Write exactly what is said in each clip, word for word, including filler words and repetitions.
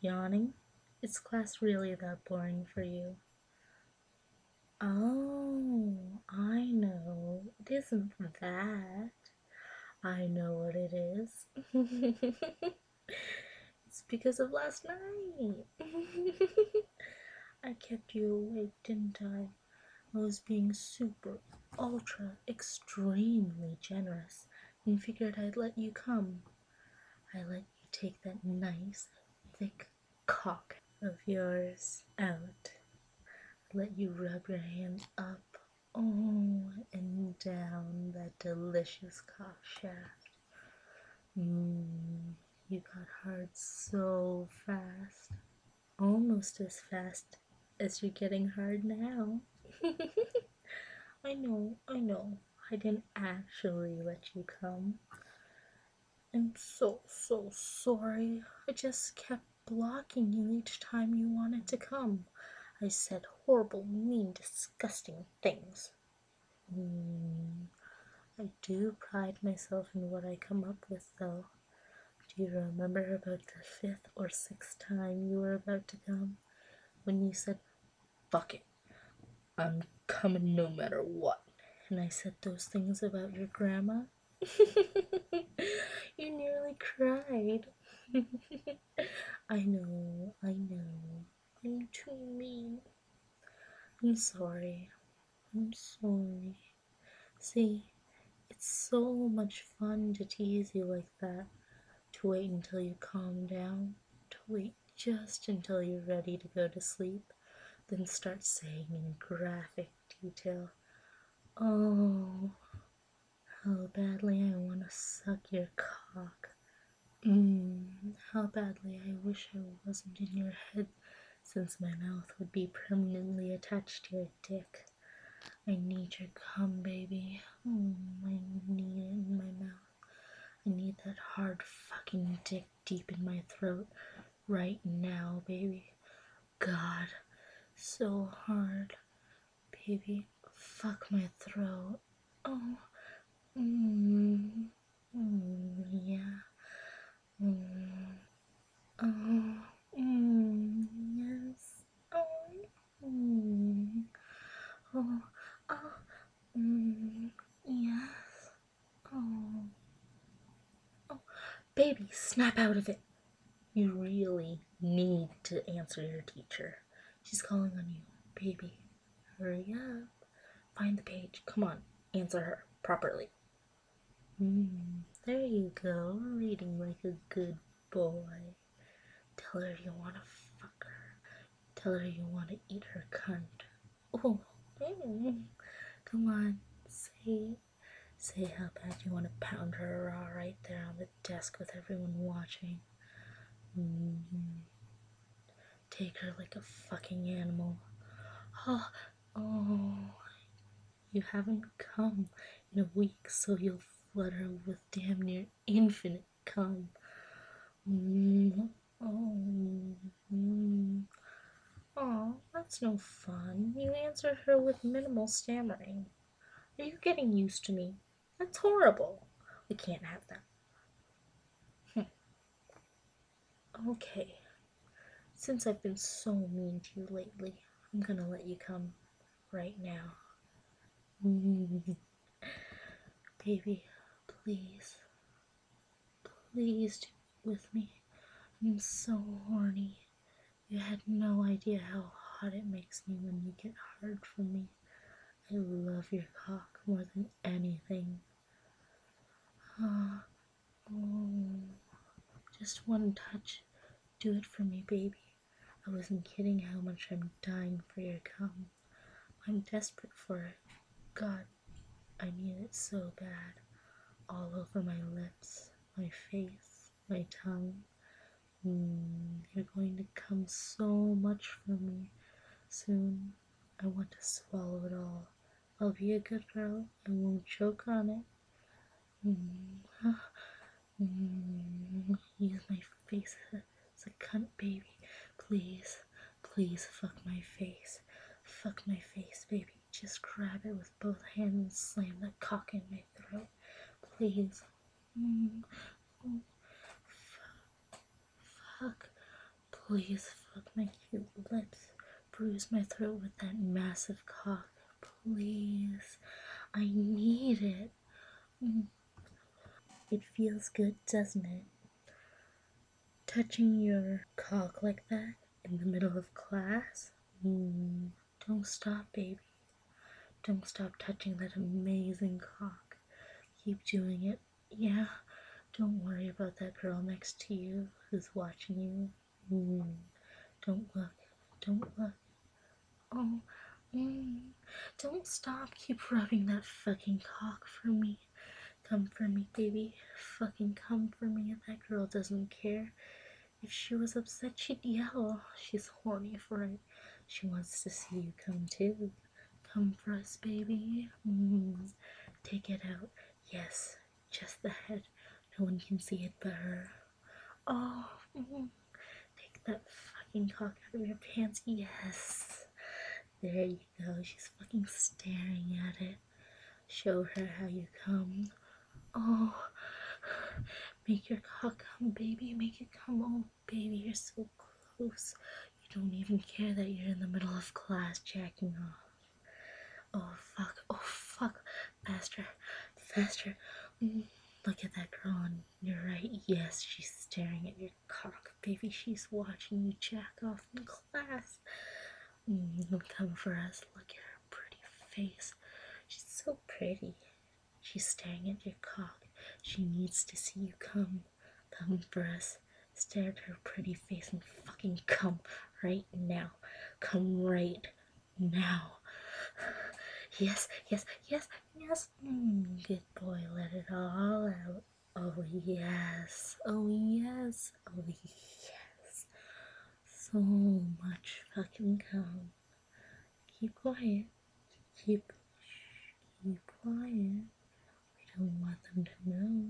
Yawning? Is class really that boring for you? Oh, I know. It isn't that. I know what it is. It's because of last night. I kept you awake, didn't I? I was being super, ultra, extremely generous and figured I'd let you come. I let you take that nice, thick cock of yours out. Let you rub your hand up, oh, and down that delicious cock shaft. Mmm, you got hard so fast. Almost as fast as you're getting hard now. I know, I know. I didn't actually let you come. I'm so, so sorry. I just kept blocking you each time you wanted to come. I said horrible, mean, disgusting things. Mm, I do pride myself in what I come up with, though. Do you remember about the fifth or sixth time you were about to come? When you said, fuck it, I'm coming no matter what. And I said those things about your grandma? You nearly cried. I know, I know. I'm too mean. I'm sorry. I'm sorry. See, it's so much fun to tease you like that. To wait until you calm down. To wait just until you're ready to go to sleep. Then start saying in graphic detail, oh, how badly I want to suck your cock. Mmm, how badly I wish I wasn't in your head, since my mouth would be permanently attached to your dick. I need your cum, baby. Oh, I need it in my mouth. I need that hard fucking dick deep in my throat right now, baby. God, so hard. Baby, fuck my throat. Oh, mmm, mmm, yeah. Mmm, oh, mmm, yes. Oh, mmm, oh, oh, mmm, yes. Oh, oh, baby, snap out of it. You really need to answer your teacher. She's calling on you. Baby, hurry up. Find the page. Come on, answer her properly. Mm, there you go, reading like a good boy. Tell her you want to fuck her. Tell her you want to eat her cunt. Oh, mm, come on, say Say how bad you want to pound her raw right there on the desk with everyone watching. Mm-hmm. Take her like a fucking animal. Oh, oh, you haven't come in a week, so you'll flood her with damn near infinite cum. Mm, oh, mm. Oh, that's no fun. You answered her with minimal stammering. Are you getting used to me? That's horrible. We can't have that. Hm. Okay, since I've been so mean to you lately, I'm gonna let you come right now. Mm. Baby, please, please do it with me. I'm so horny. You had no idea how hot it makes me when you get hard from me. I love your cock more than anything. Ah, oh, just one touch. Do it for me, baby. I wasn't kidding how much I'm dying for your cum. I'm desperate for it. God, I need it so bad. All over my lips, my face, my tongue. Mm, you're going to come so much from me soon. I want to swallow it all. I'll be a good girl and won't choke on it. Mm, mm, use my face as a cunt, baby. Please, please fuck my face. Fuck my face, baby. Just grab it with both hands and slam that cock in my throat. Please. Mm, oh, fuck. Fuck. Please fuck my cute lips. Bruise my throat with that massive cock. Please. I need it. Mm. It feels good, doesn't it? Touching your cock like that in the middle of class? Mm. Don't stop, baby. Don't stop touching that amazing cock. Keep doing it. Yeah, don't worry about that girl next to you who's watching you. Mm. Don't look. Don't look. Oh, mm. Don't stop. Keep rubbing that fucking cock for me. Come for me, baby. Fucking come for me. That girl doesn't care. If she was upset, she'd yell. She's horny for it. She wants to see you come too. Come for us, baby. Mm. Take it out. Yes, just the head. No one can see it but her. Oh, mm. Take that fucking cock out of your pants. Yes. There you go. She's fucking staring at it. Show her how you come. Oh, make your cock come, baby. Make it come. Oh, baby, you're so close. You don't even care that you're in the middle of class jacking off. Oh, fuck. Oh, fuck. Faster. Faster. Mm. Look at that girl on your right. Yes, she's staring at your cock, baby. She's watching you jack off in class. Mm, come for us. Look at her pretty face. She's so pretty. She's staring at your cock. She needs to see you come. Come for us. Stare at her pretty face and fucking come right now. Come right now. Yes, yes, yes, yes. Mm, good boy, let it all out. Oh, yes. Oh, yes. Oh, yes. So much fucking cum. Keep quiet. Keep, keep quiet. We don't want them to know.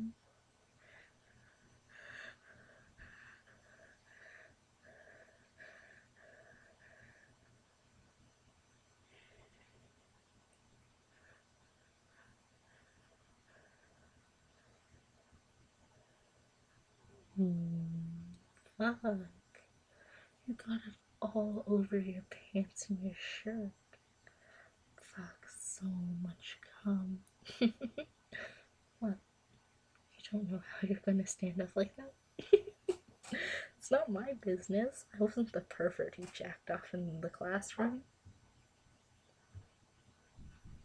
Hmm. Fuck. You got it all over your pants and your shirt. Fuck, so much cum. What? You don't know how you're gonna stand up like that? It's not my business. I wasn't the pervert who jacked off in the classroom.